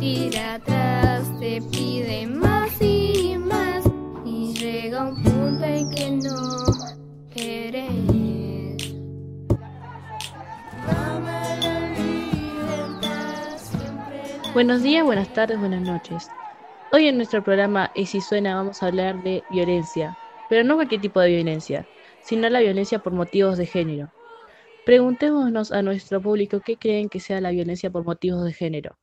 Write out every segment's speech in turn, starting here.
ir atrás, te pide más y más, y llega un punto en que no querés. Buenos días, buenas tardes, buenas noches. Hoy en nuestro programa Y si suena vamos a hablar de violencia, pero no cualquier tipo de violencia, sino la violencia por motivos de género. Preguntémonos a nuestro público qué creen que sea la violencia por motivos de género.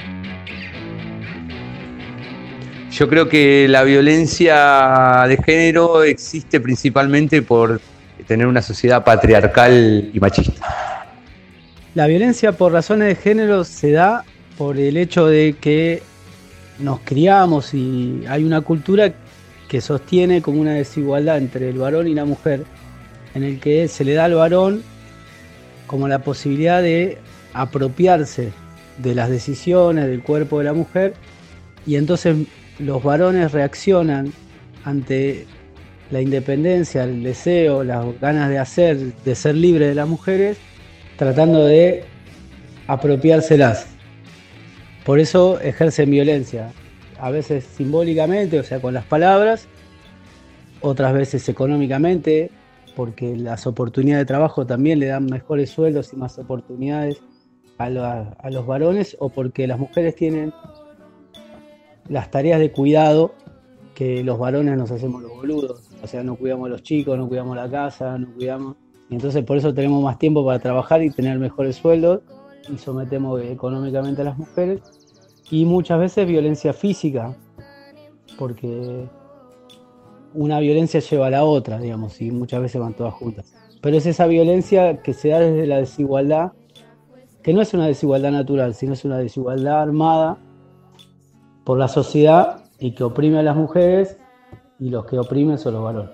Yo creo que la violencia de género existe principalmente por tener una sociedad patriarcal y machista. La violencia por razones de género se da por el hecho de que nos criamos y hay una cultura que sostiene como una desigualdad entre el varón y la mujer, en el que se le da al varón como la posibilidad de apropiarse de las decisiones del cuerpo de la mujer, y entonces los varones reaccionan ante la independencia, el deseo, las ganas de ser libre de las mujeres, tratando de apropiárselas. Por eso ejercen violencia, a veces simbólicamente, o sea, con las palabras, otras veces económicamente, porque las oportunidades de trabajo también le dan mejores sueldos y más oportunidades a los varones, o porque las mujeres tienen las tareas de cuidado que los varones nos hacemos los boludos, o sea, no cuidamos a los chicos, no cuidamos la casa, no cuidamos, y entonces por eso tenemos más tiempo para trabajar y tener mejores sueldos, y sometemos económicamente a las mujeres, y muchas veces violencia física, porque una violencia lleva a la otra, digamos, y muchas veces van todas juntas. Pero es esa violencia que se da desde la desigualdad, que no es una desigualdad natural, sino es una desigualdad armada por la sociedad y que oprime a las mujeres, y los que oprimen son los varones.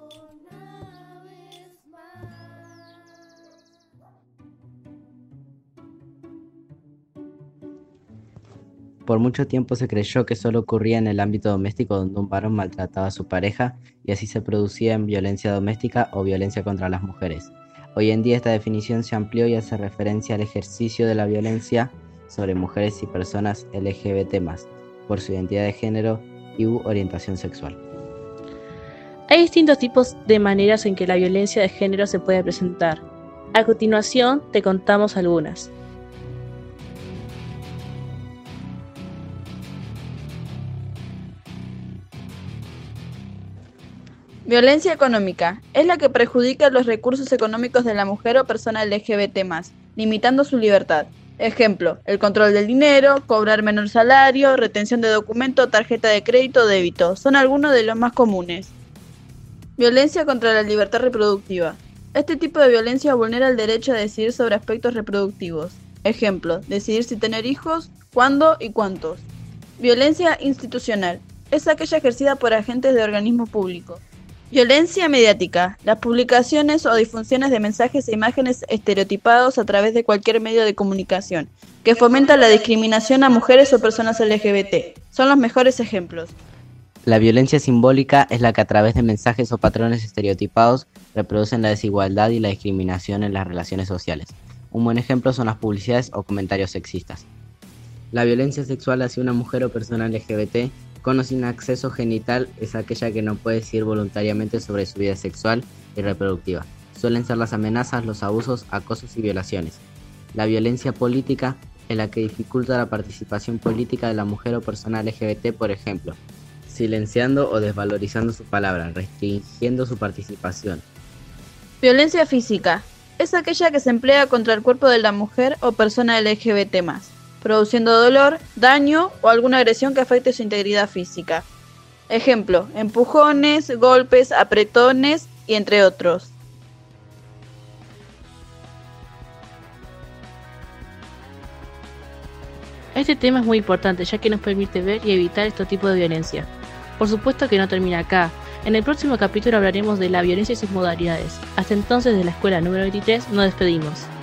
Por mucho tiempo se creyó que solo ocurría en el ámbito doméstico, donde un varón maltrataba a su pareja y así se producía en violencia doméstica o violencia contra las mujeres. Hoy en día esta definición se amplió y hace referencia al ejercicio de la violencia sobre mujeres y personas LGBT+, por su identidad de género y u orientación sexual. Hay distintos tipos de maneras en que la violencia de género se puede presentar. A continuación te contamos algunas. Violencia económica. Es la que perjudica los recursos económicos de la mujer o persona LGBT+, limitando su libertad. Ejemplo, el control del dinero, cobrar menor salario, retención de documento, tarjeta de crédito o débito. Son algunos de los más comunes. Violencia contra la libertad reproductiva. Este tipo de violencia vulnera el derecho a decidir sobre aspectos reproductivos. Ejemplo, decidir si tener hijos, cuándo y cuántos. Violencia institucional. Es aquella ejercida por agentes de organismos públicos. Violencia mediática. Las publicaciones o difusiones de mensajes e imágenes estereotipados a través de cualquier medio de comunicación, que fomenta la discriminación a mujeres o personas LGBT. Son los mejores ejemplos. La violencia simbólica es la que a través de mensajes o patrones estereotipados reproducen la desigualdad y la discriminación en las relaciones sociales. Un buen ejemplo son las publicidades o comentarios sexistas. La violencia sexual hacia una mujer o persona LGBT con o sin acceso genital es aquella que no puede decidir voluntariamente sobre su vida sexual y reproductiva. Suelen ser las amenazas, los abusos, acosos y violaciones. La violencia política es la que dificulta la participación política de la mujer o persona LGBT, por ejemplo, silenciando o desvalorizando su palabra, restringiendo su participación. Violencia física. Es aquella que se emplea contra el cuerpo de la mujer o persona LGBT+, produciendo dolor, daño o alguna agresión que afecte su integridad física. Ejemplo, empujones, golpes, apretones y entre otros. Este tema es muy importante ya que nos permite ver y evitar este tipo de violencia. Por supuesto que no termina acá. En el próximo capítulo hablaremos de la violencia y sus modalidades. Hasta entonces, de la escuela número 23 nos despedimos.